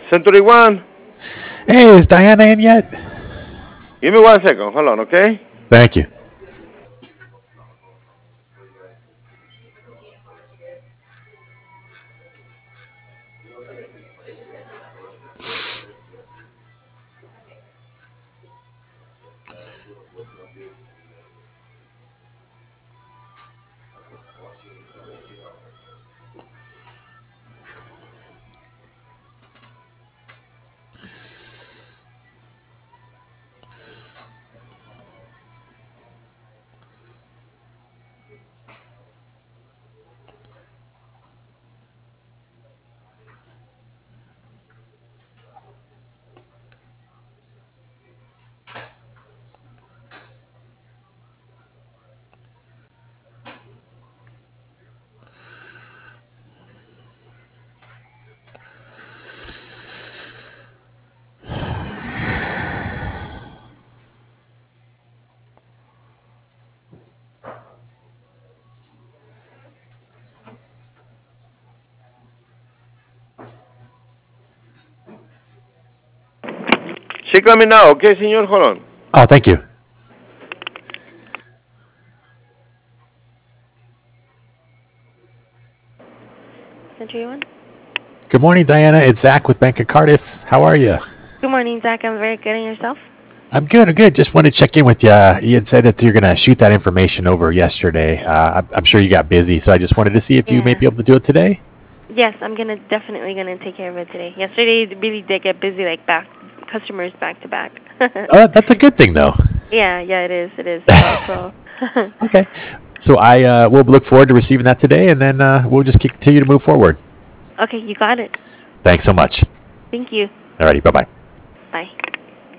Century One. Hey, is Diana in yet? Give me 1 second. Hold on, okay? Thank you. She coming now, okay, señor? Hold on. Oh, thank you. Century One. Good morning, Diana. It's Zach with Bank of Cardiff. How are you? Good morning, Zach. I'm very good. And yourself? I'm good. I'm good. Just wanted to check in with you. You had said that you're going to shoot that information over yesterday. I'm sure you got busy, so I just wanted to see if you may be able to do it today. Yes, I'm definitely gonna take care of it today. Yesterday it really did get busy, like customers back to back. Oh, that's a good thing, though. Yeah, it is. It is. So. Okay. So I will look forward to receiving that today, and then we'll just continue to move forward. Okay, you got it. Thanks so much. Thank you. Alrighty. Bye-bye. Bye.